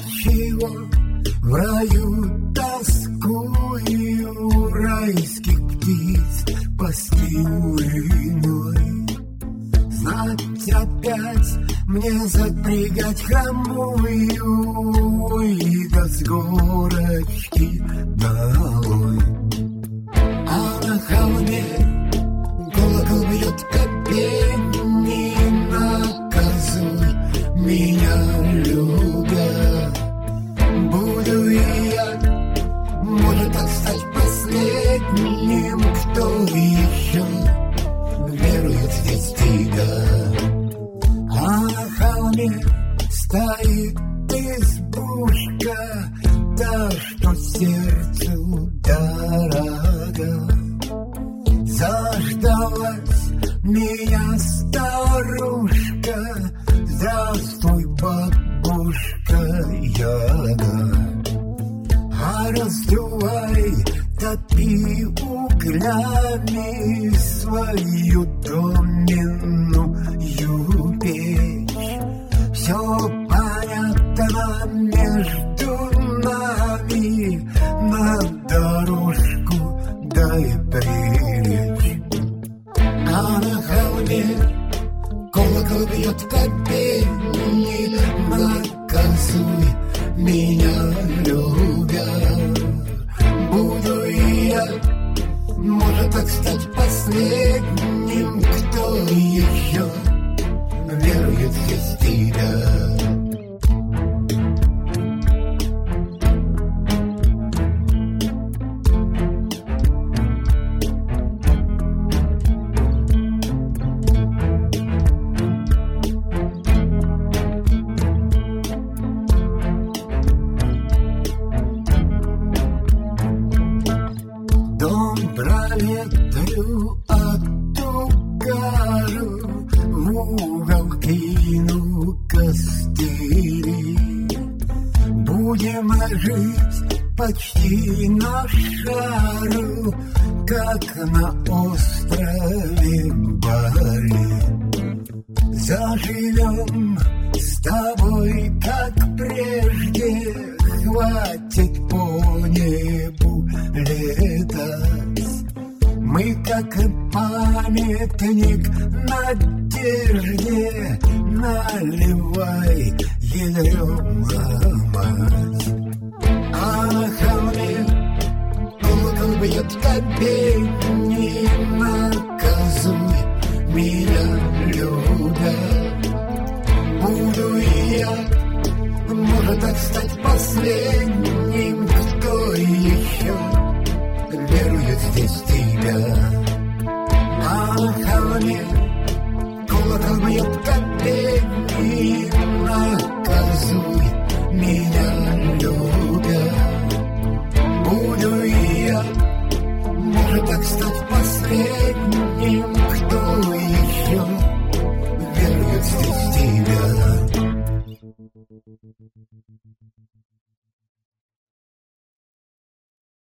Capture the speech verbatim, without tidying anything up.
чего в раю тоскую, райских птиц пасти иной. Знать опять мне запрягать хромую и до с горочки долой. А на холме колокол бьет копень, не наказуй меня, любя. Буду и я, может так стать последним, кто еще верует здесь в тебя. А на холме стоит избушка, та, что сердцу дорога. Заждалась меня старушка, здравствуй, бабушка Яга. А раздувай, топи углями свою доменную печь. Все понятно между нами, на дорожку дай прилечь. А на холме колокол бьет копень, наказуй меня, любя. Буду и я, может так стать последним, кто еще верует здесь в тебя. Проветрю от угару, в угол кину костыли. Будем жить почти на шару, как на острове Бали. Заживем с тобой, как прежде, хватит по небу летать. Мы, как памятник надежде, наливай ядрём мать. А на холме колокол бьет копень, не наказуй меня, любя. Буду и я, может так стать последним, кто еще верует здесь в тебя.